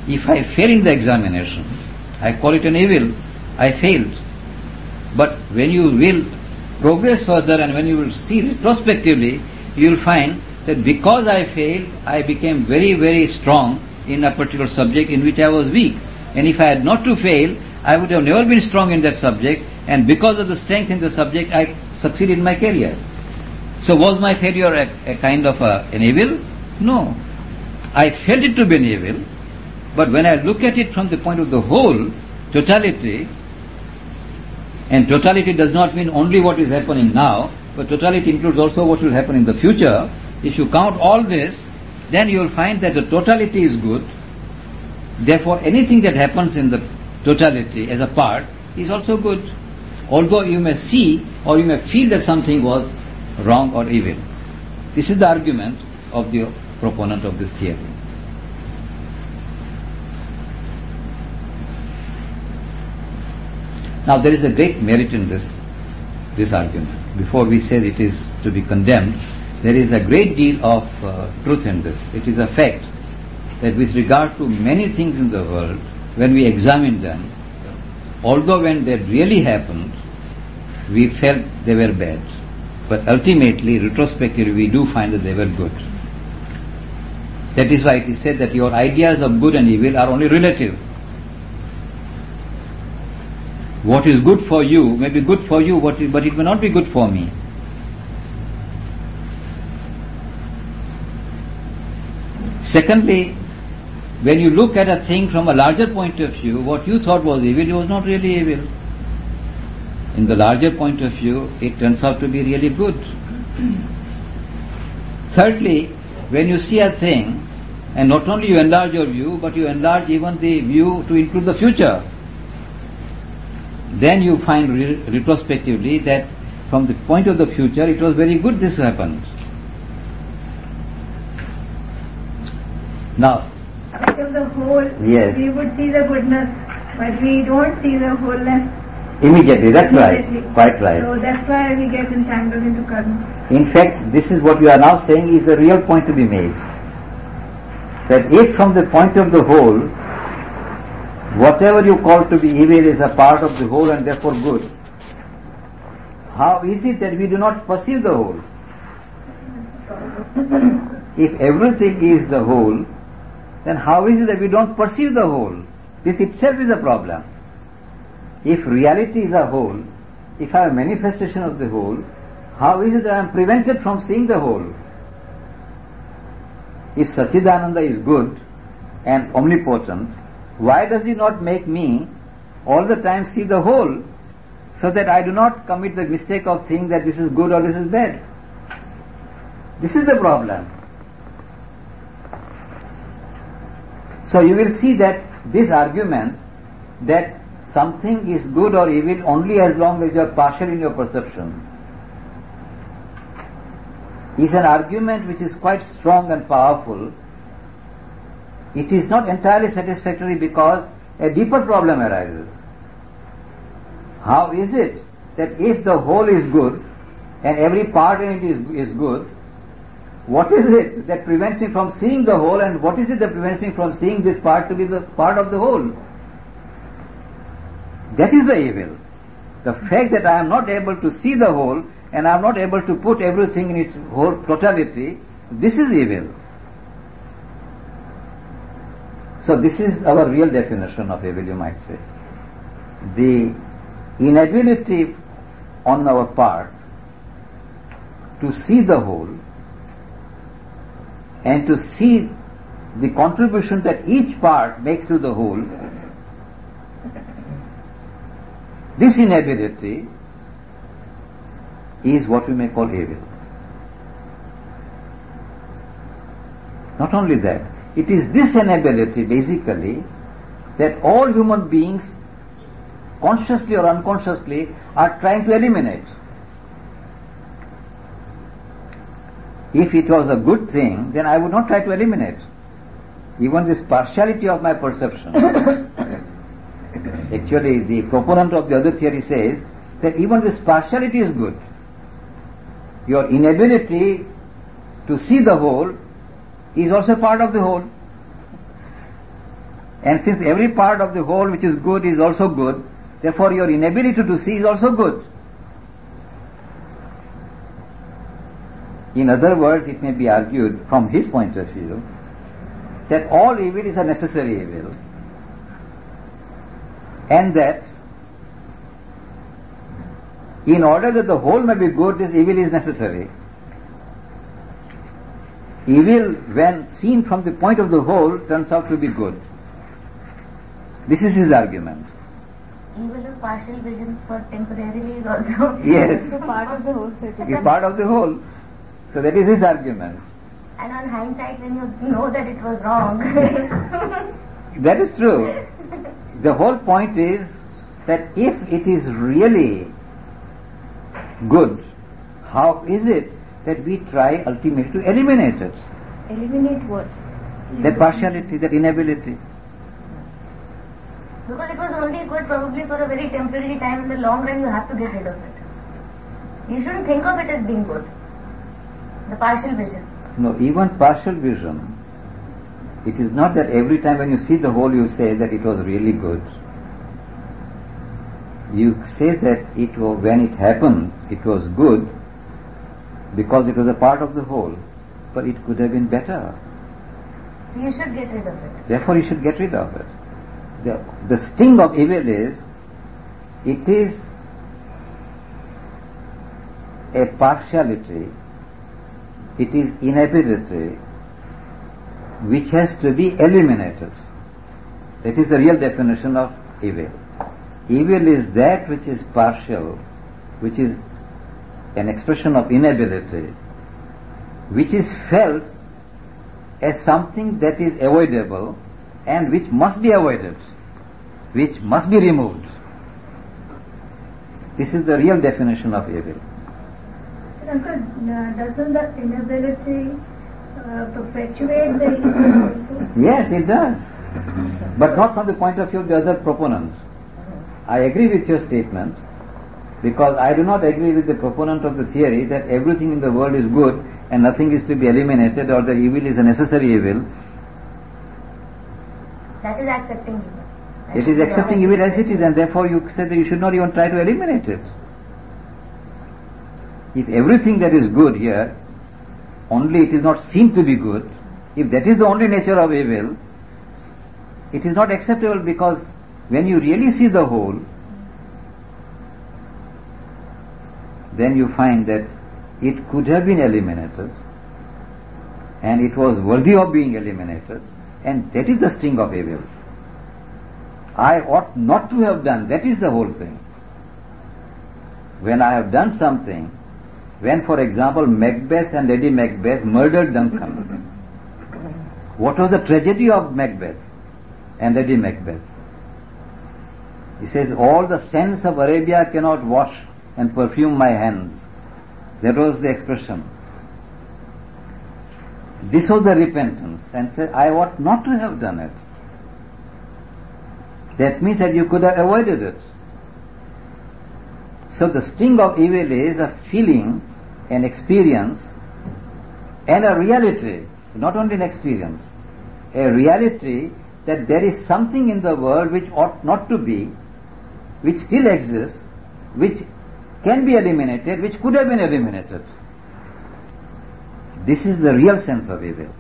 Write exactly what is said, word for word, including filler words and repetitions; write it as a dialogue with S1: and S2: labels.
S1: If I fail in the examination, I call it an evil. I failed. But when you will progress further and when you will see retrospectively, you will find that because I failed, I became very, very strong in a particular subject in which I was weak. And if I had not to fail, I would have never been strong in that subject, and because of the strength in the subject, I succeeded in my career. So was my failure a, a kind of a, an evil? No. I felt it to be an evil, but when I look at it from the point of the whole, totality, and totality does not mean only what is happening now, but totality includes also what will happen in the future. If you count all this, then you will find that the totality is good. Therefore, anything that happens in the totality as a part is also good, although you may see or you may feel that something was wrong or evil. This is the argument of the proponent of this theory. Now there is a great merit in this, this argument. Before we say it is to be condemned, there is a great deal of uh, truth in this. It is a fact that with regard to many things in the world, when we examine them, although when they really happened, we felt they were bad, but ultimately, retrospectively, we do find that they were good. That is why it is said that your ideas of good and evil are only relative. What is good for you may be good for you, but it may not be good for me. Secondly, when you look at a thing from a larger point of view, what you thought was evil, it was not really evil. In the larger point of view, it turns out to be really good. Thirdly, when you see a thing, and not only you enlarge your view, but you enlarge even the view to include the future, then you find re- retrospectively that from the point of the future, it was very good this happened. Now,
S2: out of the whole,
S1: yes.
S2: we would see the goodness, but we don't see the wholeness.
S1: Immediately, that's
S2: Immediately.
S1: right, quite right.
S2: So that's why we get entangled into karma.
S1: In fact, this is what you are now saying is the real point to be made. That if from the point of the whole, whatever you call to be evil is a part of the whole and therefore good, how is it that we do not perceive the whole? If everything is the whole, then how is it that we don't perceive the whole? This itself is a problem. If reality is a whole, if I have a manifestation of the whole, how is it that I am prevented from seeing the whole? If Satchidananda is good and omnipotent, why does he not make me all the time see the whole, so that I do not commit the mistake of thinking that this is good or this is bad? This is the problem. So you will see that this argument that something is good or evil only as long as you are partial in your perception is an argument which is quite strong and powerful. It is not entirely satisfactory because a deeper problem arises. How is it that if the whole is good and every part in it is, is good, what is it that prevents me from seeing the whole, and what is it that prevents me from seeing this part to be the part of the whole? That is the evil. The fact that I am not able to see the whole and I am not able to put everything in its whole totality, this is evil. So this is our real definition of evil, you might say. The inability on our part to see the whole and to see the contribution that each part makes to the whole, this inability is what we may call evil. Not only that, it is this inability basically that all human beings, consciously or unconsciously, are trying to eliminate. If it was a good thing, then I would not try to eliminate. Even this partiality of my perception. Actually, the proponent of the other theory says that even this partiality is good. Your inability to see the whole is also part of the whole. And since every part of the whole which is good is also good, therefore your inability to see is also good. In other words, it may be argued from his point of view that all evil is a necessary evil, and that in order that the whole may be good, this evil is necessary. Evil, when seen from the point of the whole, turns out to be good. This is his argument.
S3: Evil is partial vision for temporarily is also
S1: Yes.
S3: it's part of the whole.
S1: It's part of the whole. So that is his argument.
S3: And on hindsight, when you know that it was wrong.
S1: That is true. The whole point is that if it is really good, how is it that we try ultimately to eliminate it?
S2: Eliminate what?
S1: That partiality, that inability.
S3: Because it was only good probably for a very temporary time. In the long run, you have to get rid of it. You shouldn't think of it as being good. The partial vision.
S1: No, even partial vision, it is not that every time when you see the whole you say that it was really good. You say that it was, when it happened, it was good because it was a part of the whole, but it could have been better.
S3: You should get rid of it.
S1: Therefore you should get rid of it. The, the sting of evil is, it is a partiality, it is inability which has to be eliminated. That is the real definition of evil. Evil is that which is partial, which is an expression of inability, which is felt as something that is avoidable and which must be avoided, which must be removed. This is the real definition of evil.
S2: Uncle, uh, doesn't the inability uh, perpetuate the evil also?
S1: Yes, it does. But not from the point of view of the other proponents. I agree with your statement, because I do not agree with the proponent of the theory that everything in the world is good and nothing is to be eliminated, or that evil is a necessary evil.
S3: That is accepting evil. That
S1: It is
S3: be
S1: accepting
S3: all.
S1: evil as it is, and therefore you say that you should not even try to eliminate it. If everything that is good here, only it is not seen to be good, if that is the only nature of evil, it is not acceptable, because when you really see the whole, then you find that it could have been eliminated, and it was worthy of being eliminated, and that is the sting of evil. I ought not to have done, that is the whole thing. When I have done something, when for example Macbeth and Lady Macbeth murdered Duncan, what was the tragedy of Macbeth and Lady Macbeth? He says, all the scents of Arabia cannot wash and perfume my hands. That was the expression. This was the repentance, and said, I ought not to have done it. That means that you could have avoided it. So the sting of evil is a feeling, an experience, and a reality, not only an experience, a reality that there is something in the world which ought not to be, which still exists, which can be eliminated, which could have been eliminated. This is the real sense of evil.